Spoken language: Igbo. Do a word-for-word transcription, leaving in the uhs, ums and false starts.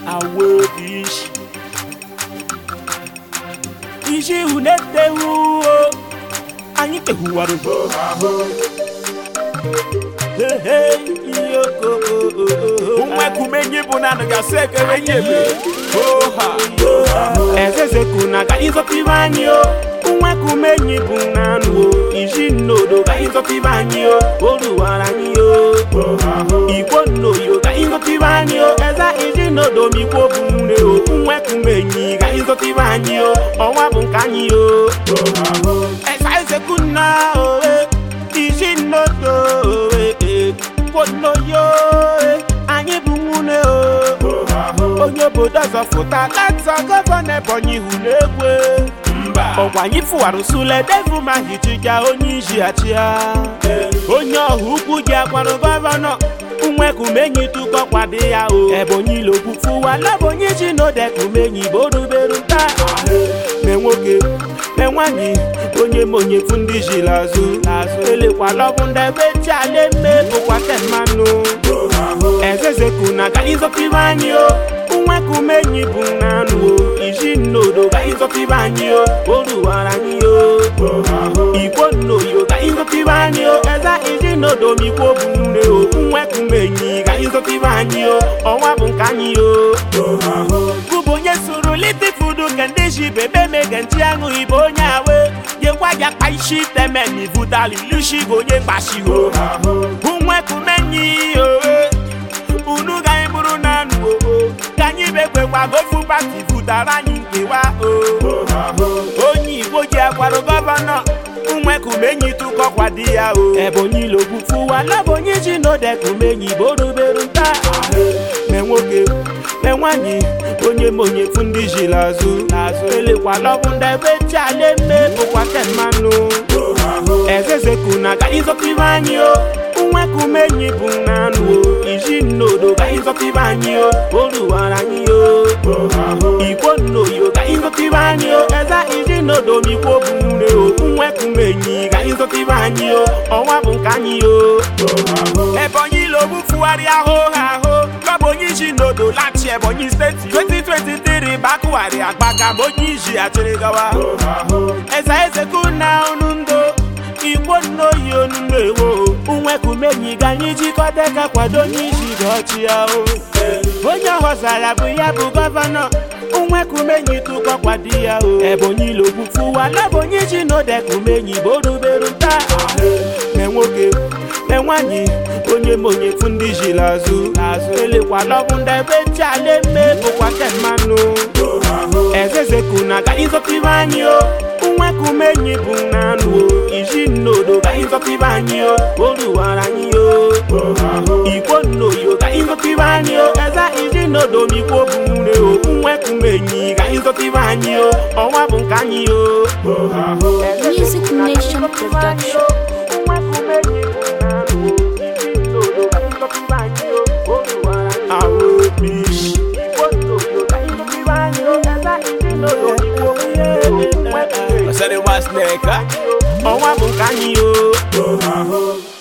awebish ishi unete hu anyị kehuwaru hey hey yoko unwe kumenyi bunanu ga sekere nyebe oha ezeze kuna ga izopivanyo unwe kumenyi bunanu ishi nodo ga izopivanyo oluwaranyo ikwo noyo ga izopivanyo eza ishi nodo mikwo bunune unwe kumenyi ga izopivanyo onwa bunkanyo eza eze kuna ishi nodo no yo anyị bụ nwune o onye obodo ọzọ fụta kata gọvanọ Ebonyi hụ n'egwe ọkwa anyị fụwara usule devu ma hichika onye iji achịa onye ọhụ ukwu ji akwarụ gọvanọ unwekumenyi tukọ kwado ya o Ebonyi lokwu fụwa labonyi ji n'odekumenyi boruberu nta me nwoke me nwanyị onye monye fu ndị ji lazụ elekwala ọbụ ndị ebe chale mme bụkwa kemanụ ezeze kuna ga izopivanyi o unwekumenyi bụ nanụ o iji nnodo ga izopivanyi o oruwara anyị o ikwo nnoyo ga izopivanyi o eza iji nnodo mikwo bụ nne o unwekumenyi ga izopivanyi o ọnwa bụ nke anyị o bụbụ onye suru liti fudu ke ndị ji bebe mege ntị aṅụ ibe onye awe yekwa ya kpa isi temeni vutali lushi go onye kpashigo unwekumenyi o unu ga ịbụrụ na nụ o ka anyị bekwekwa gofu pati vutara anyị nkewa o onye Igbo ji akwarụ gọvanọ unwekumenyi tukọ kwado ya o Ebonyi lokwu fụwa labonyi ji n'odekumenyi boruberu nta me nwoke me nwanyị onye monye fu ndị ji lazụ elekwala ọbụ ndị ebe chale mme bụkwa kemanụ ezeze kuna ga izopivanyi o unwekumenyi bụ nanụ o iji nnodo ga izopivanyi o oruwara anyị o ikwo nnoyo ga izopivanyi o eza iji nnodo mikwo bụ nne o unwekumenyi ga izopivanyi o ọnwa bụ nke anyị o Ebonyi lokwu fụgharị ahụ ahụ labonyi ji nnodo lachi Ebonyi steeti twenty twenty-three bakwari agbaga monyi ji achịrị gawa eza eze kuna unu ndo ikwo nnoyo nnewo unwekumenyi ga anyị jikọta ka kwado onye iji gọchi ya o onye ọhọzara bụ ya bụ gọvanọ unwekumenyi tukọ kwado ya o Ebonyi lokwu fụwa labonyi ji n'odekumenyi boruberu nta me nwoke me nwanyị onye monye fu ndị ji lazụ elekwala ọbụ ndị ebe chale mme bụkwa kemanụ ezeze kuna ga izopivanyi o unwekumenyi bụ nanụ o iji nnodo ga izopivanyi o oruwara anyị o ikwo nnoyo ga izopivanyi o eza iji nnodo mikwo bụ nne o unwekumenyi ga izopivanyi o ọnwa bụ nke anyị o Music Nation Production. I said it was nigga. Oh, I'm